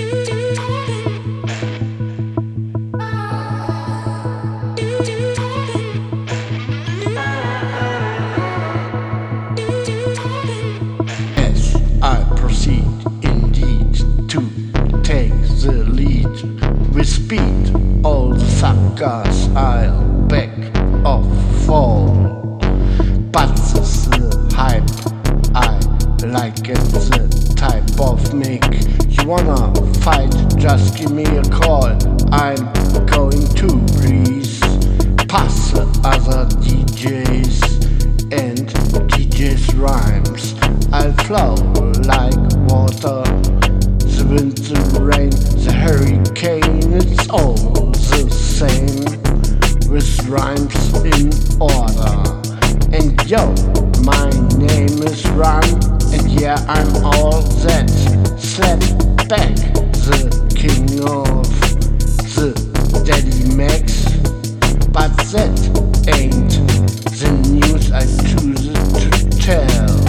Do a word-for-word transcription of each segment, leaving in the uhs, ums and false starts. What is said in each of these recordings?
As I proceed indeed to take the lead with speed, all the suckers I'll back off fall. But this is the hype I like it, the type of make. You wanna fight, just give me a call. I'm going to breeze past the other D Js and D Js rhymes. I'll flow like water, the wind, the rain, the hurricane. It's all the same with rhymes in order. And yo, my name is Ron, and yeah, I'm all that. Slap back, the king of the Daddy Max. But that ain't the news I choose to tell.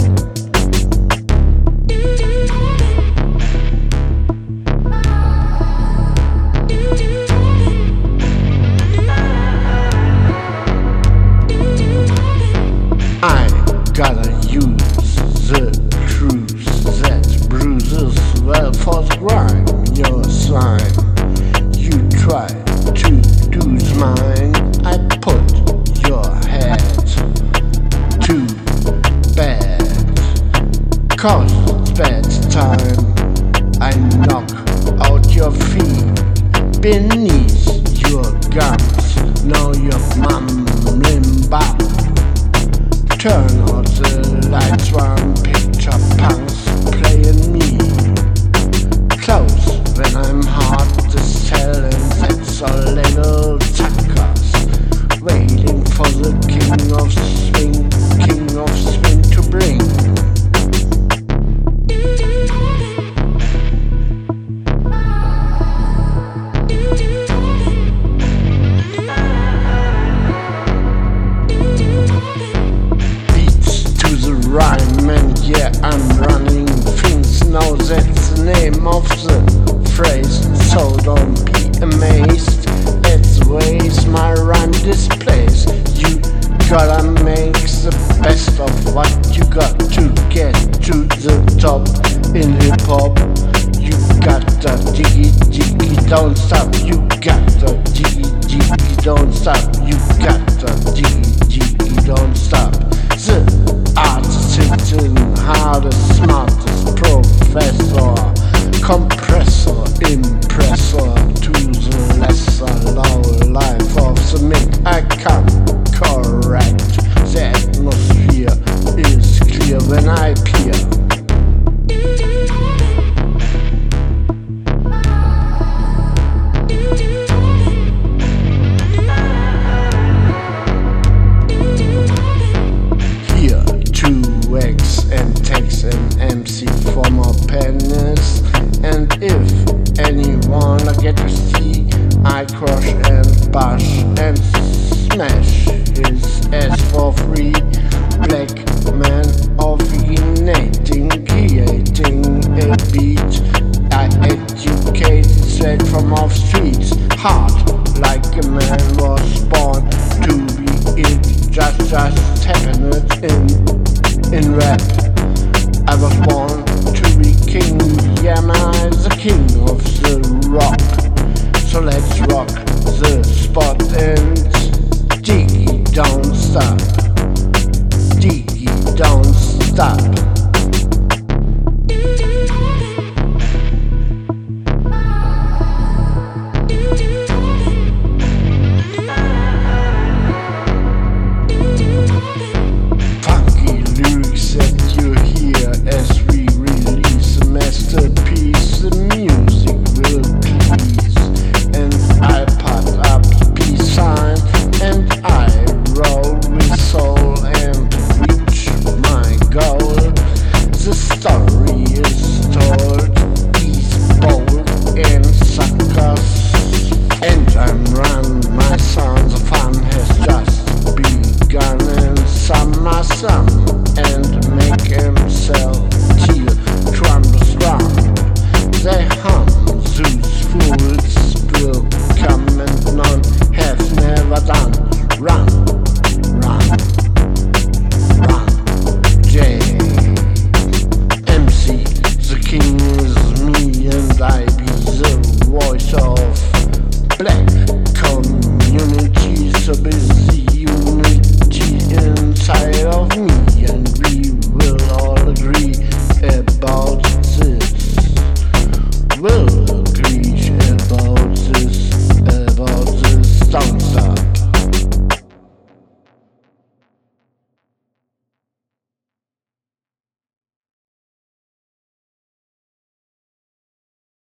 I gotta use the truth that bruises well for the grime. Your slime, you try to do mine. I put your head to bed, cause it's bad time. I knock out your feet beneath your gums. Now you're mumbling back. Turn out the lights, one picture punks playing me close when I'm hard to sell, and that's a little tuckers waiting for the king of swing, king of swing to bring. Rhyme, and yeah, I'm running things now. That's the name of the phrase. So don't be amazed at the ways my rhyme displays. You gotta make the best of what you got to get to the top in hip hop. You got the jiggy jiggy, don't stop. You got the jiggy jiggy, don't stop. You got the jiggy jiggy, don't stop. The artist sitting hardest, smartest professor, compressor, impressor to the lesser low life of the mink. I come correct, the atmosphere is clear when I appear. And takes an M C for more pennies. And if anyone I get to see, I crush and bash